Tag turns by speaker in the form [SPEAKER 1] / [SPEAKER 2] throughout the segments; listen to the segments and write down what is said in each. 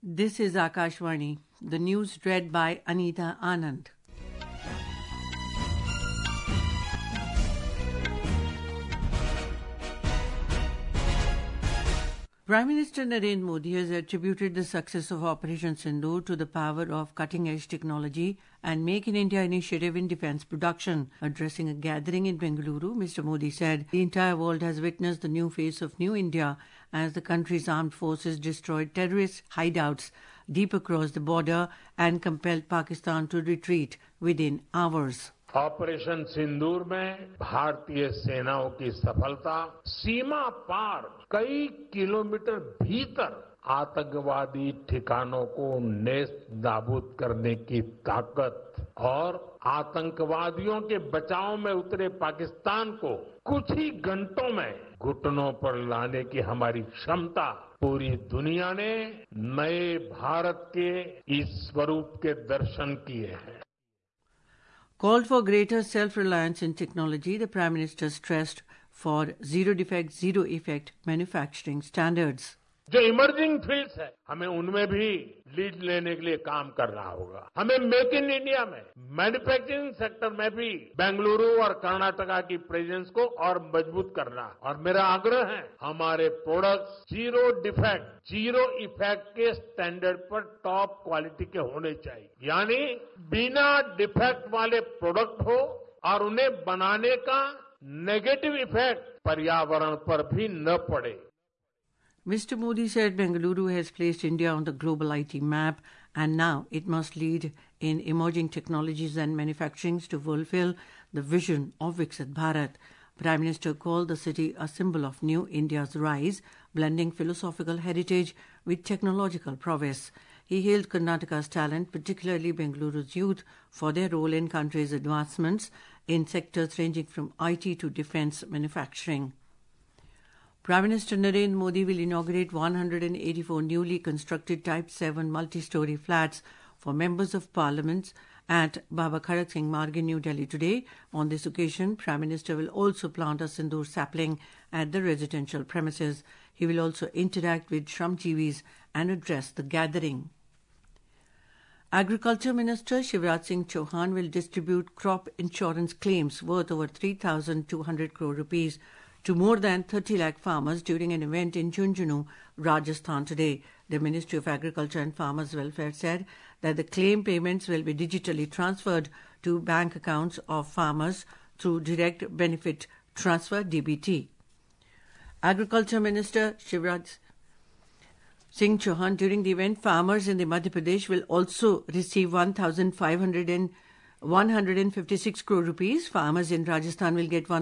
[SPEAKER 1] This is Akashvani. The news read by Anita Anand. Prime Minister Narendra Modi has attributed the success of Operation Sindoor to the power of cutting-edge technology and Make in India initiative in defence production. Addressing a gathering in Bengaluru, Mr. Modi said the entire world has witnessed the new face of New India as the country's armed forces destroyed terrorist hideouts deep across the border and compelled Pakistan to retreat within hours.
[SPEAKER 2] Operation Sindoor में भारतीय सेनाओं की सफलता सीमा पार कई kilometre भीतर आतंकवादी ठिकानों को नेस्त नाबूद करने की ताकत और आतंकवादियों के बचाव में उतरे पाकिस्तान को कुछ ही घंटों में घुटनों पर लाने की हमारी क्षमता पूरी दुनिया ने नए भारत के इस स्वरूप के दर्शन किए हैं.
[SPEAKER 1] Called for greater self-reliance in technology, the Prime Minister stressed for zero defect, zero effect manufacturing standards.
[SPEAKER 2] जो इमर्जिंग फील्ड्स है हमें उनमें भी लीड लेने के लिए काम करना होगा. हमें मेक इन इंडिया में मैन्युफैक्चरिंग सेक्टर में भी बेंगलुरु और कर्नाटका की प्रेजेंस को और मजबूत करना है. और मेरा आग्रह है हमारे products zero defect zero effect के स्टैंडर्ड पर टॉप क्वालिटी के होने चाहिए. यानी बिना डिफेक्ट वाले प्रोडक्ट हो और उन्हें बनाने का नेगेटिव इफेक्ट पर्यावरण पर भी न पड़े.
[SPEAKER 1] Mr. Modi said Bengaluru has placed India on the global IT map and now it must lead in emerging technologies and manufacturing to fulfill the vision of Viksit Bharat. Prime Minister called the city a symbol of new India's rise, blending philosophical heritage with technological prowess. He hailed Karnataka's talent, particularly Bengaluru's youth, for their role in country's advancements in sectors ranging from IT to defence manufacturing. Prime Minister Narendra Modi will inaugurate 184 newly constructed Type 7 multi-story flats for members of Parliament at Baba Khadak Singh Marg in New Delhi today. On this occasion, Prime Minister will also plant a Sindoor sapling at the residential premises. He will also interact with Shramjeevis and address the gathering. Agriculture Minister Shivraj Singh Chauhan will distribute crop insurance claims worth over 3,200 crore rupees to more than 30 lakh farmers during an event in Jhunjhunu, Rajasthan today. The Ministry of Agriculture and Farmers Welfare said that the claim payments will be digitally transferred to bank accounts of farmers through Direct Benefit Transfer (DBT). Agriculture Minister Shivraj Singh Chauhan, during the event, farmers in the Madhya Pradesh will also receive 1,156 crore rupees. Farmers in Rajasthan will get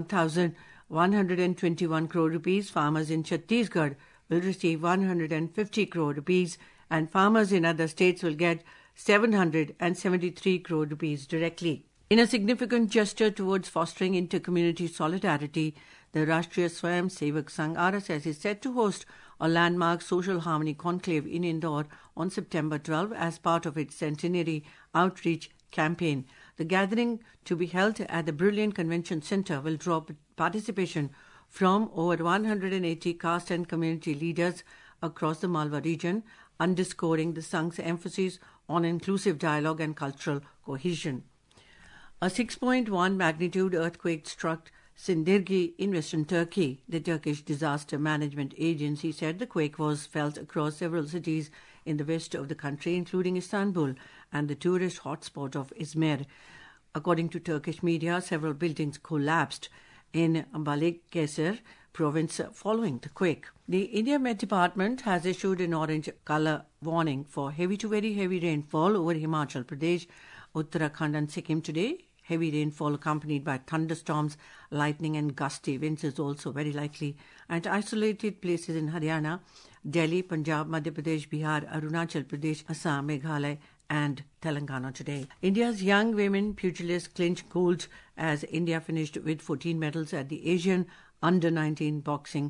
[SPEAKER 1] 1,121 crore rupees. Farmers in Chhattisgarh will receive 150 crore rupees and farmers in other states will get 773 crore rupees directly. In a significant gesture towards fostering inter-community solidarity, the Rashtriya Swayam Sevak Sangh RSS is set to host a landmark social harmony conclave in Indore on September 12 as part of its centenary outreach campaign. The gathering, to be held at the Brilliant Convention Centre, will draw participation from over 180 caste and community leaders across the Malwa region, underscoring the Sangh's emphasis on inclusive dialogue and cultural cohesion. A 6.1 magnitude earthquake struck Sindirgi in western Turkey. The Turkish Disaster Management Agency said the quake was felt across several cities in the west of the country, including Istanbul and the tourist hotspot of Izmir. According to Turkish media, several buildings collapsed in Balıkesir province following the quake. The India Met Department has issued an orange color warning for heavy to very heavy rainfall over Himachal Pradesh, Uttarakhand and Sikkim today. Heavy rainfall accompanied by thunderstorms, lightning and gusty winds is also very likely at isolated places in Haryana, Delhi, Punjab, Madhya Pradesh, Bihar, Arunachal Pradesh, Assam, Meghalaya and Telangana today. India's young women pugilists clinched gold as India finished with 14 medals at the Asian Under-19 Boxing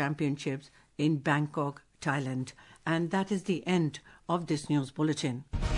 [SPEAKER 1] Championships in Bangkok, Thailand. And that is the end of this news bulletin.